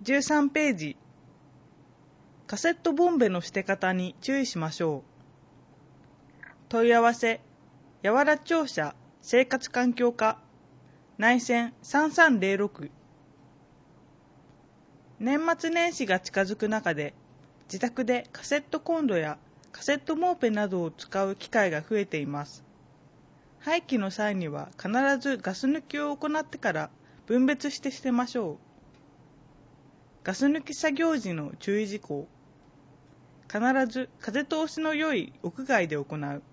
13ページ。カセットボンベの捨て方に注意しましょう。問い合わせ、やわら庁舎生活環境課、内線3306。年末年始が近づく中で、自宅でカセットコンロやカセットモーペなどを使う機会が増えています。廃棄の際には必ずガス抜きを行ってから分別して捨てましょう。ガス抜き作業時の注意事項。必ず風通しの良い屋外で行う。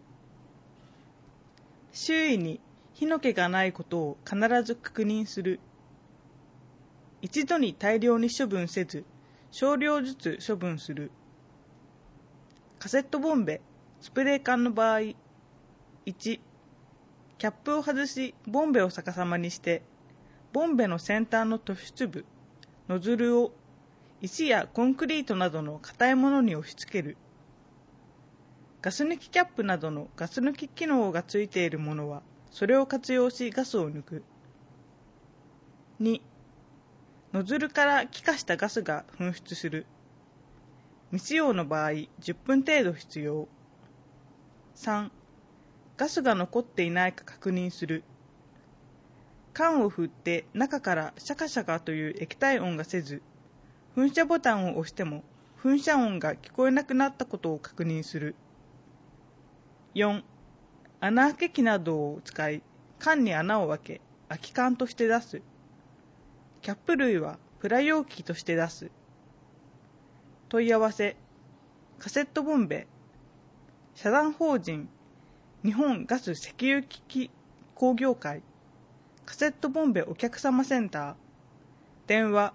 周囲に火の気がないことを必ず確認する。一度に大量に処分せず、少量ずつ処分する。カセットボンベ、スプレー缶の場合、1、キャップを外しボンベを逆さまにして、ボンベの先端の突出部、ノズルを石やコンクリートなどの硬いものに押し付ける。ガス抜きキャップなどのガス抜き機能がついているものは、それを活用しガスを抜く。2、ノズルから気化したガスが噴出する。未使用の場合、10分程度必要。3、ガスが残っていないか確認する。缶を振って中からシャカシャカという液体音がせず、噴射ボタンを押しても噴射音が聞こえなくなったことを確認する。4、穴開け器などを使い、缶に穴を開け、空き缶として出す。キャップ類はプラ容器として出す。問い合わせ、カセットボンベ、社団法人日本ガス石油機器工業会、カセットボンベお客様センター、電話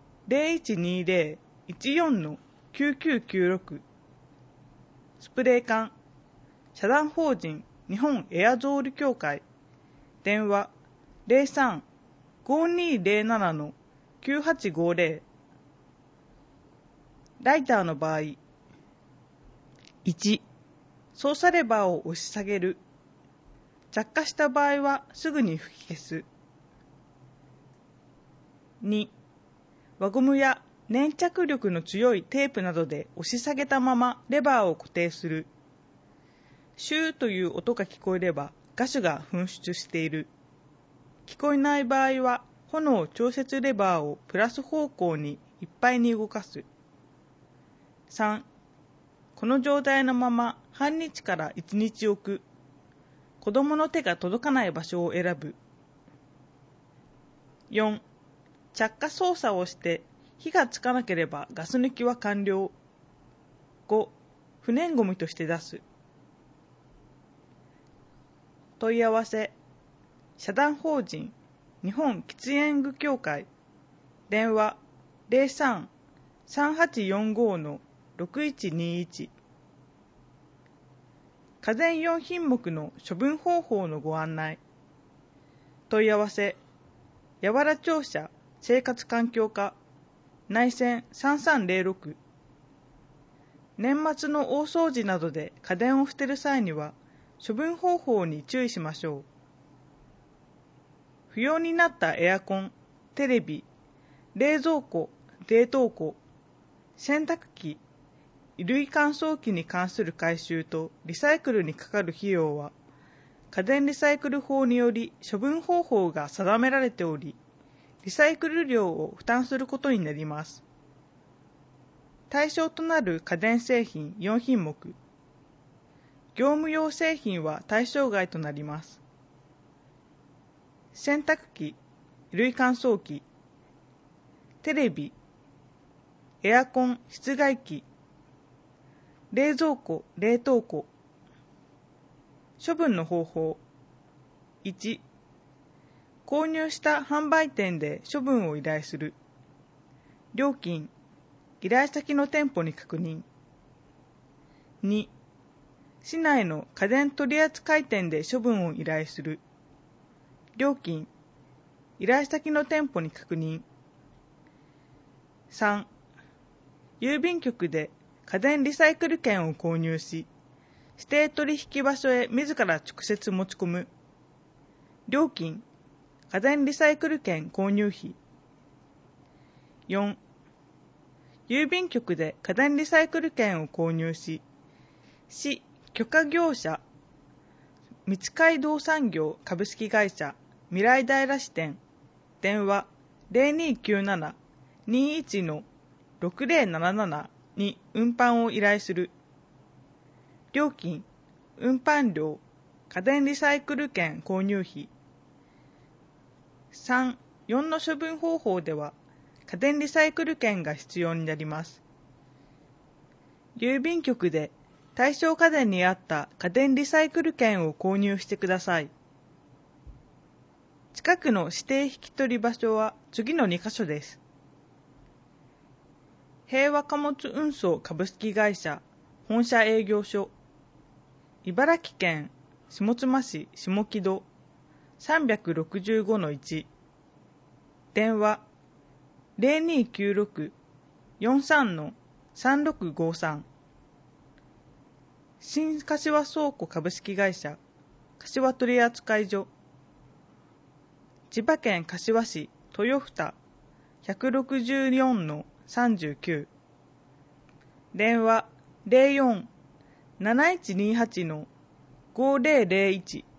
0120-14-9996、スプレー缶、社団法人日本エアゾール協会、電話 03-5207-9850、ライターの場合、1、操作レバーを押し下げる。着火した場合はすぐに吹き消す。2、輪ゴムや粘着力の強いテープなどで押し下げたままレバーを固定する。シューという音が聞こえればガスが噴出している。聞こえない場合は炎調節レバーをプラス方向にいっぱいに動かす。3、この状態のまま半日から1日置く。子供の手が届かない場所を選ぶ。4、着火操作をして火がつかなければガス抜きは完了。5、不燃ごみとして出す。問い合わせ、社団法人日本喫煙具協会、電話 03-3845-6121、家電4品目の処分方法のご案内。問い合わせ、やわら庁舎生活環境課、内線3306。年末の大掃除などで家電を捨てる際には、処分方法に注意しましょう。不要になったエアコン、テレビ、冷蔵庫、冷凍庫、洗濯機、衣類乾燥機に関する回収とリサイクルにかかる費用は、家電リサイクル法により処分方法が定められており、リサイクル料を負担することになります。対象となる家電製品4品目、業務用製品は対象外となります。洗濯機、衣類乾燥機、テレビ、エアコン、室外機、冷蔵庫、冷凍庫。処分の方法。1、購入した販売店で処分を依頼する。料金、依頼先の店舗に確認。2、市内の家電取扱店で処分を依頼する。料金、依頼先の店舗に確認。3、郵便局で家電リサイクル券を購入し、指定取引場所へ自ら直接持ち込む。料金、家電リサイクル券購入費。4、 郵便局で家電リサイクル券を購入し、市許可業者道街道産業株式会社未来平支店電話 0297-21-6077 に運搬を依頼する。料金、運搬料、家電リサイクル券購入費。3、4の処分方法では家電リサイクル券が必要になります。郵便局で対象家電に合った家電リサイクル券を購入してください。近くの指定引き取り場所は次の2カ所です。平和貨物運送株式会社本社営業所、茨城県下妻市下木戸 365-1 電話 0296-43-3653 新柏倉庫株式会社柏取扱所、千葉県柏市豊二 164-39 電話 04-7128-5001